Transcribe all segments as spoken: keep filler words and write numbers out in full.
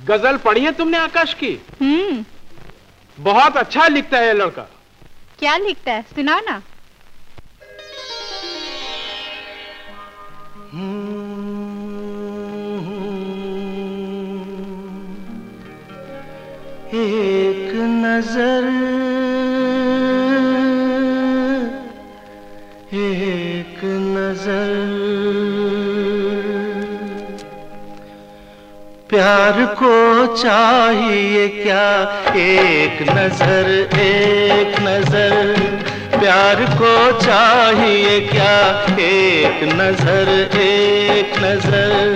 गजल पढ़ी है तुमने आकाश की? हम्म। बहुत अच्छा लिखता है ये लड़का। क्या लिखता है, सुनाओ ना। एक नजर एक नजर प्यार को चाहिए क्या, एक नजर एक नजर प्यार को चाहिए क्या, एक नजर एक नजर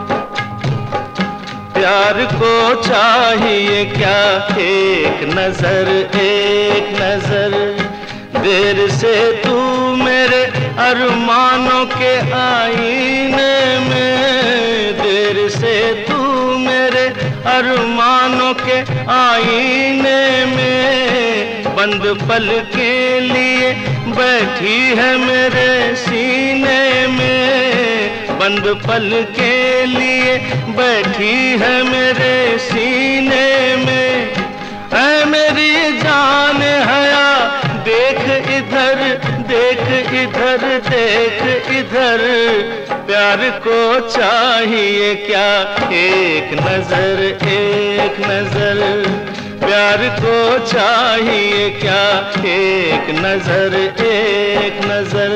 प्यार को चाहिए क्या, एक नजर एक नजर। देर से तू मेरे अरमानों के आईने में, देर से तू मेरे अरमानों के आईने में, बंद पल के लिए बैठी है मेरे सीने में, बंद पल के लिए बैठी है मेरे सीने में। ऐ मेरी जान हया देख इधर देख इधर देख इधर, प्यार को चाहिए क्या, एक नजर एक नजर प्यार को चाहिए क्या, एक नजर एक नजर।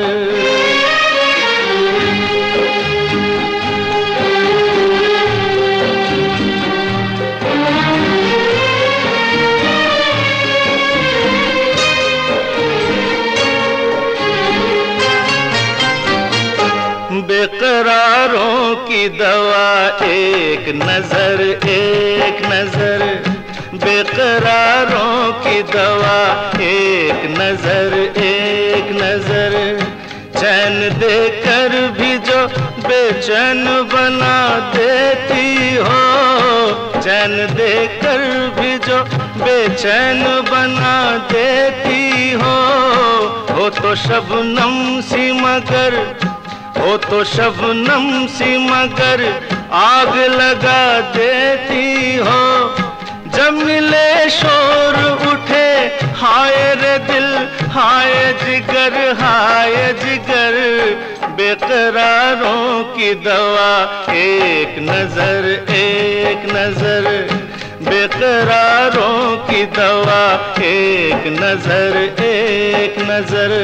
बेकरारों की दवा एक नजर एक नजर, बेकरारों की दवा एक नजर एक नजर। चैन देकर भी जो बेचैन बना देती हो, चैन देकर भी जो बेचैन बना देती हो, हो तो शबनम सी मगर हो तो शबनम सी मगर आग लगा देती हो। जब मिले शोर उठे हाय रे दिल हाय जिगर हाय जिगर, बेकरारों की दवा एक नजर एक नजर, बेकरारों की दवा एक नजर एक नजर।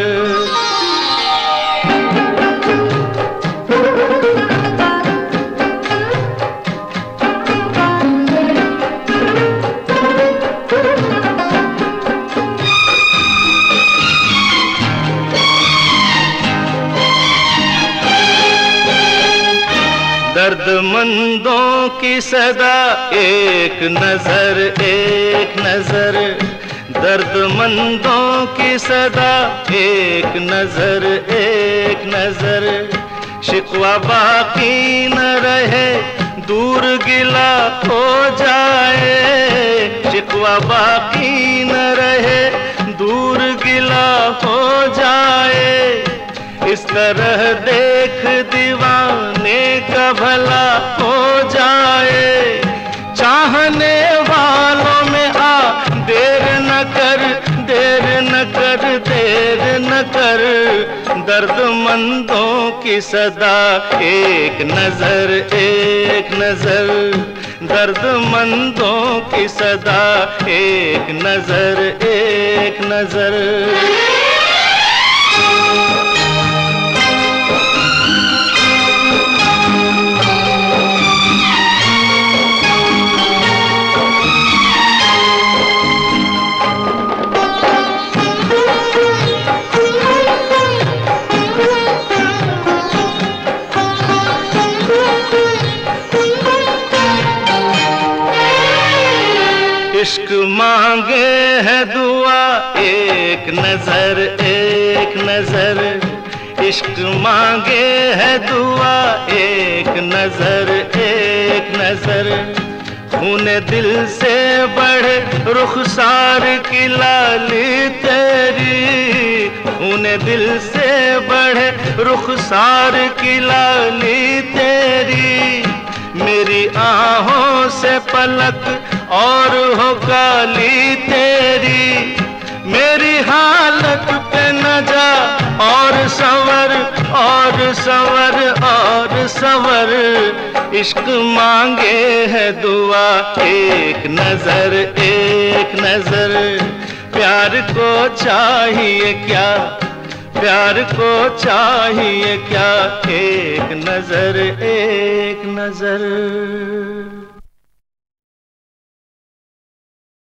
दर्दमंदों की सदा एक नजर एक नजर, दर्दमंदों की सदा एक नजर एक नजर। शिकवा बाकी न रहे दूर गिला हो जाए, शिकवा बाकी न रहे दूर गिला हो जाए। इस तरह देख दीवाने का भला हो जाए। चाहने वालों में आ देर न कर देर न कर देर न कर, दर्दमंदों की सदा एक नजर एक नजर, दर्दमंदों की सदा एक नजर एक नजर। इश्क मांगे है दुआ एक नजर एक नजर, इश्क मांगे है दुआ एक नजर एक नजर। खून दिल से बढ़े रुखसार की लाली तेरी, खून दिल से बढ़े रुखसार की लाली तेरी। मेरी आहों से पलक और हो काली तेरी, मेरी हालत पे न जा और सवर और सवर और सवर, इश्क मांगे है दुआ एक नजर एक नजर। प्यार को चाहिए क्या, प्यार को चाहिए क्या, एक नजर एक नजर।